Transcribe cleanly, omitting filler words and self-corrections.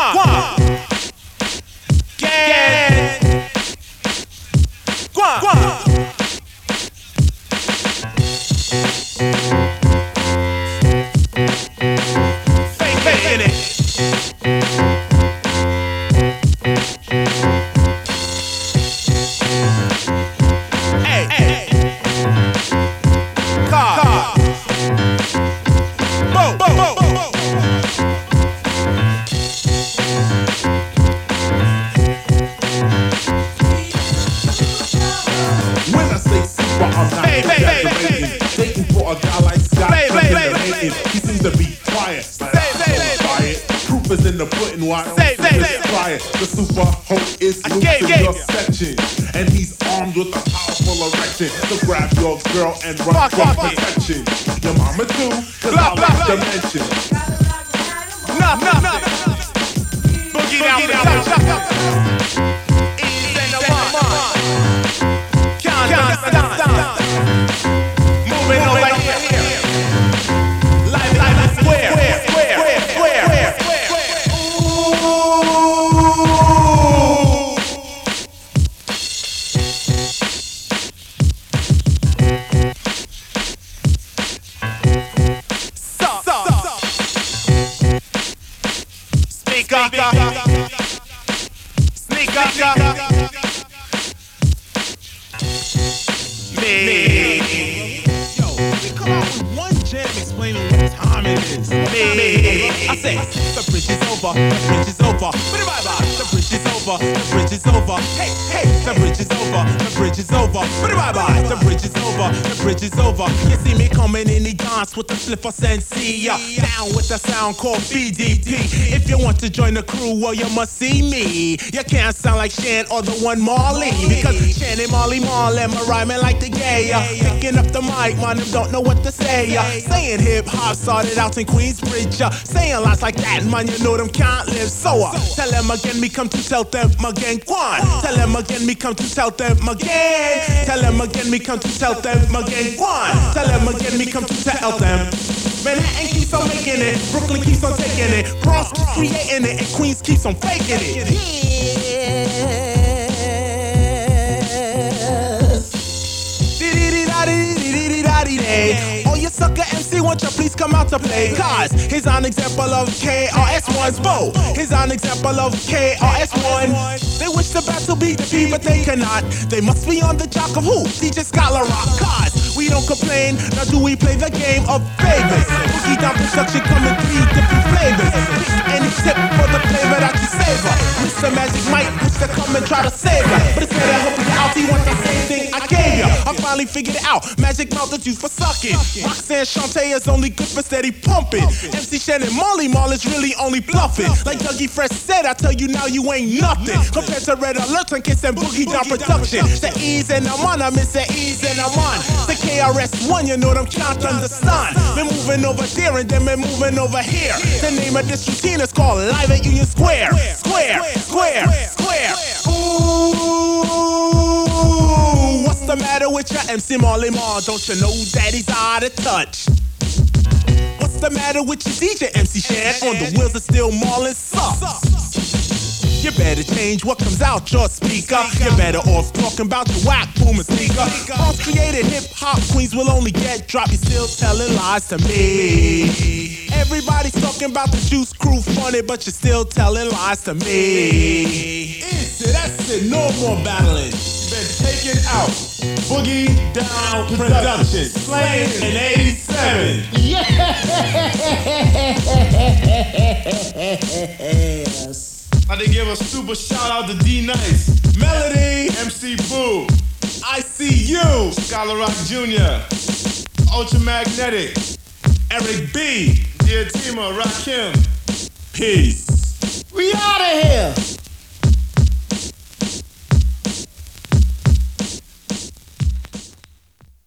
Dating for a guy like Scott, he seems to be quiet. Proof is in the pudding, why don't you just try it? The super hope is loose in your section, and he's armed with a powerful erection. So grab your girl and run from protection. Your mama too, cause I like to mention. Boogie down, ease in the mind. Can't stop. Moving over here. Life square. I say, the bridge is over, the bridge is over. Bye-bye, the bridge is over, the bridge is over. Hey, the bridge is over, the bridge is over. Bye-bye, the bridge is over, the bridge is over. You see me coming in the dance with the flipper sensei. Down with the sound called BDP. If you want to join the crew, well, you must see me. You can't sound like Shan or the one Marley, because Shan and Marley Marlin are rhyming like the gay. Picking up the mic, man, them don't know what to say. Saying hip-hop started out in Queensbridge. Saying lots like that, man, you know them can't live. So tell them again, me come to tell them again. Quan. Tell them again, me come to tell them again. Tell them again, me come to tell them again. Quan. Tell them again, me come to tell them. Manhattan keeps on making it, Brooklyn keeps on taking it, Bronx keeps creating it, and Queens keeps on faking it. Oh, you sucker MC, won't you please come out to play? Cause here's an example of KRS-One's bow. Here's an example of KRS-One. They wish the battle beat the beat, but they cannot. They must be on the jock of who? DJ Scholar Rock. Cause we don't complain, now do we play the game of favors? Boogie Down Production coming 3 different flavors. Any tip for the flavor that you savor? Mr. Magic Mike wish to come and try to save ya, but instead of helping you out, he wants the same thing I gave ya. I finally figured it out, Magic Mouth is used for sucking. Roxanne Shante is only good for steady pumping. MC Shan and Marley Marl is really only bluffing. Like Dougie Fresh said, I tell you now you ain't nothing compared to Red Alert and Kiss and Boogie Down Production. The ease and I'm on, I miss the ease and I'm on. The KRS-One, you know them can't understand. Been moving over there and then been moving over here. The name of this routine is called Live at Union Square. Square. Ooh, what's the matter with your MC Marley Marl? Don't you know that he's out of touch? What's the matter with your DJ MC Shan? On the wheels of steel Marlin sucks. You better change what comes out your speaker. You're better off talking about your whack booming speaker. False created hip-hop queens will only get dropped. You're still telling lies to me. Everybody's talking about the Juice Crew funny, but you're still telling lies to me. That's it, no more battling. Been taken out. Boogie Down Production. Slain in 87. Yes. I did give a super shout out to D Nice, Melody, MC Boo, ICU, Scholar Rock Jr., Ultramagnetic, Eric B, Dear Tima, Rakim. Peace. We out of here.